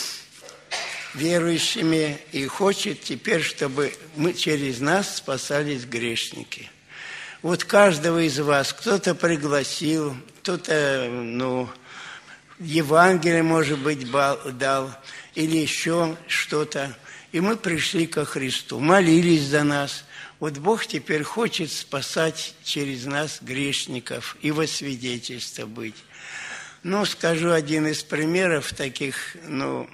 верующими и хочет теперь, чтобы мы через нас спасались грешники. Вот каждого из вас кто-то пригласил, кто-то, ну, Евангелие, может быть, дал, или еще что-то. И мы пришли ко Христу, молились за нас. Вот Бог теперь хочет спасать через нас грешников и во свидетельство быть. Ну, скажу один из примеров таких, ну,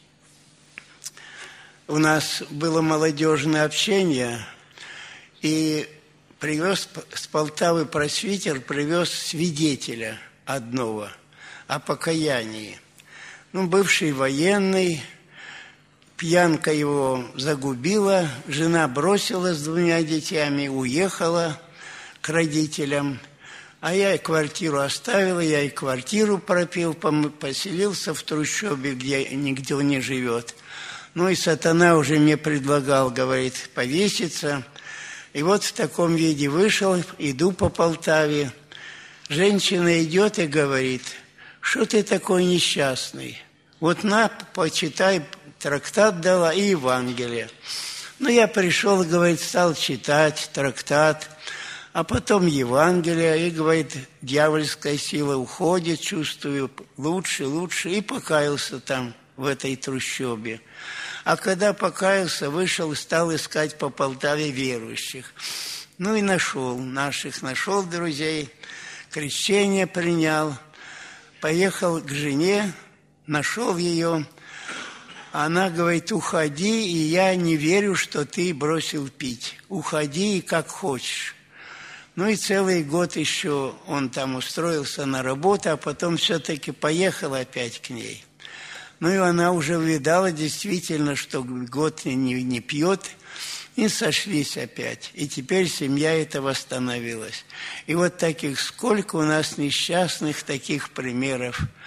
у нас было молодежное общение, и привез с Полтавы пресвитер, привез свидетеля одного о покаянии. Ну, бывший военный, пьянка его загубила, жена бросила с двумя детьми, уехала к родителям, а я и квартиру оставила, я и квартиру пропил, поселился в трущобе, где никто не живет. Ну и сатана уже мне предлагал, говорит, повеситься. И вот в таком виде вышел, иду по Полтаве. Женщина идет и говорит: что ты такой несчастный? Вот на, почитай, трактат дала и Евангелие. Ну, я пришел, говорит, стал читать трактат, а потом Евангелие, и, говорит, дьявольская сила уходит, чувствую лучше, лучше, и покаялся там, в этой трущобе. А когда покаялся, вышел, стал искать по Полтаве верующих. Ну и нашел, наших нашел друзей, крещение принял, поехал к жене, нашел ее. Она говорит: уходи, и я не верю, что ты бросил пить. Уходи, и как хочешь. Ну и целый год еще он там устроился на работу, а потом все-таки поехал опять к ней. Ну и она уже увидала действительно, что год не, не пьет, и сошлись опять. И теперь семья эта восстановилась. И вот таких сколько у нас несчастных таких примеров.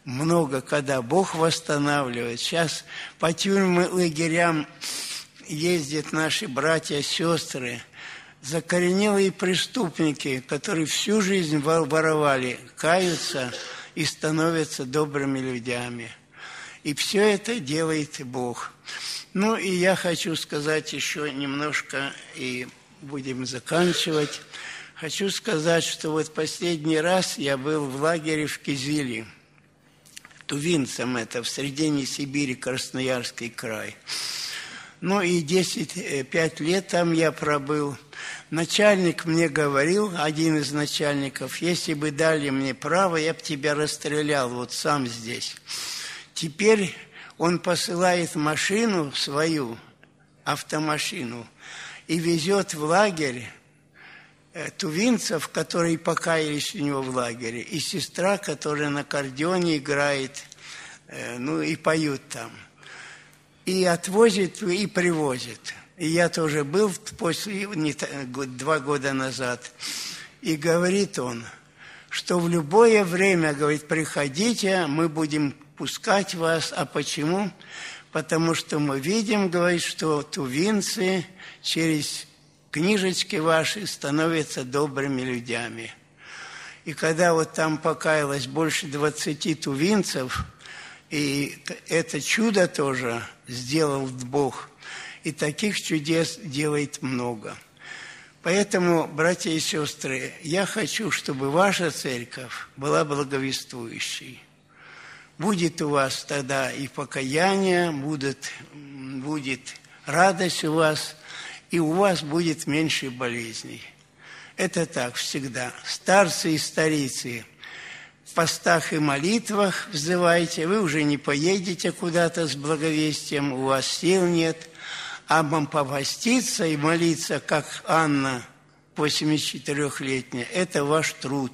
много, когда Бог восстанавливает. Сейчас по тюрьмам, лагерям ездят наши братья, сестры, закоренелые преступники, которые всю жизнь воровали, каются и становятся добрыми людьми. И все это делает Бог. Ну и я хочу сказать еще немножко, и будем заканчивать. Хочу сказать, что вот последний раз я был в лагере в Кизиле, тувинцам это, в середине Сибири, Красноярский край. Ну и десять пять лет там я пробыл. Начальник мне говорил, один из начальников, если бы дали мне право, я бы тебя расстрелял вот сам здесь. Теперь он посылает машину свою, автомашину, и везет в лагерь тувинцев, которые покаялись у него в лагере, и сестра, которая на аккордеоне играет, ну и поют там. И отвозит, и привозит. И я тоже был после, не, два года назад. И говорит он, что в любое время, говорит, приходите, мы будем пускать вас. А почему? Потому что мы видим, говорит, что тувинцы через книжечки ваши становятся добрыми людьми. И когда вот там покаялось больше двадцати тувинцев, и это чудо тоже сделал Бог, и таких чудес делает много. Поэтому, братья и сестры, я хочу, чтобы ваша церковь была благовествующей. Будет у вас тогда и покаяние, будет, будет радость у вас, и у вас будет меньше болезней. Это так всегда. Старцы и старицы, в постах и молитвах взывайте, вы уже не поедете куда-то с благовестием, у вас сил нет, а вам попаститься и молиться, как Анна, восьмидесятичетырёхлетняя, это ваш труд.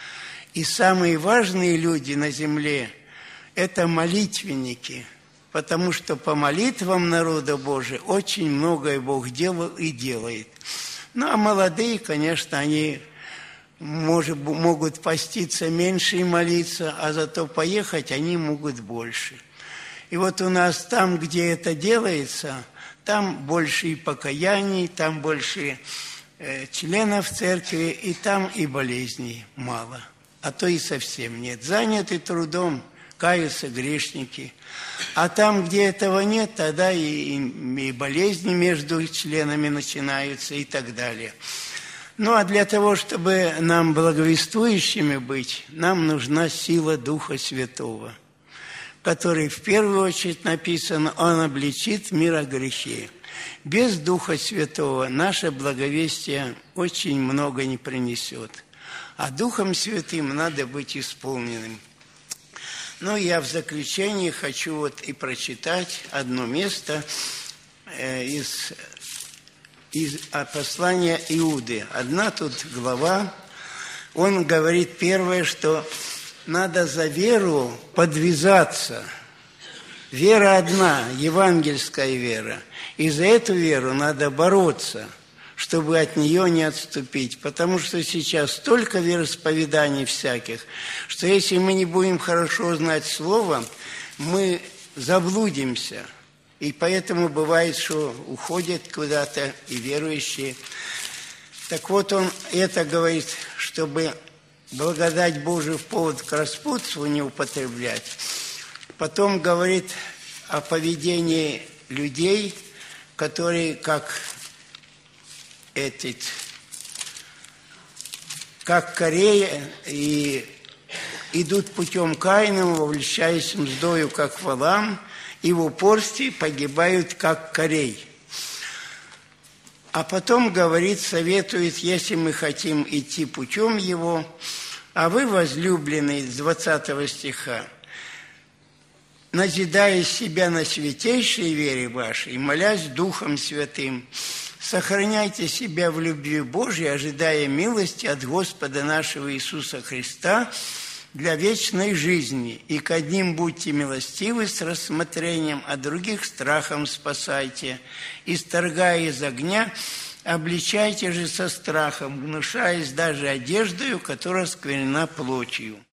И самые важные люди на земле – это молитвенники, потому что по молитвам народа Божия очень многое Бог делал и делает. Ну, а молодые, конечно, они может, могут поститься меньше и молиться, а зато поехать они могут больше. И вот у нас там, где это делается, там больше и покаяний, там больше э, членов церкви, и там и болезней мало, а то и совсем нет. Заняты трудом, каются грешники. А там, где этого нет, тогда и, и, и болезни между членами начинаются и так далее. Ну, а для того, чтобы нам благовествующими быть, нам нужна сила Духа Святого, который в первую очередь написано, Он обличит мир о грехе. Без Духа Святого наше благовестие очень много не принесет. А Духом Святым надо быть исполненным. Ну, я в заключение хочу вот и прочитать одно место э, из, из послания Иуды. Одна тут глава, он говорит первое, что надо за веру подвязаться. Вера одна, евангельская вера. И за эту веру надо бороться, чтобы от нее не отступить. Потому что сейчас столько вероисповеданий всяких, что если мы не будем хорошо знать Слово, мы заблудимся. И поэтому бывает, что уходят куда-то и верующие. Так вот, он это говорит, чтобы благодать Божию в повод к распутству не употреблять. Потом говорит о поведении людей, которые как этот, как Корея, и идут путем Каиновым, вовлечаясь мздою, как Валам, и в упорстве погибают, как Корей. А потом, говорит, советует, если мы хотим идти путем его, а вы, возлюбленные, с двадцатого стиха, назидая себя на святейшей вере вашей, молясь Духом Святым, сохраняйте себя в любви Божьей, ожидая милости от Господа нашего Иисуса Христа для вечной жизни. И к одним будьте милостивы с рассмотрением, а других страхом спасайте. Исторгая из огня, обличайте же со страхом, гнушаясь даже одеждою, которая сквернена плотью.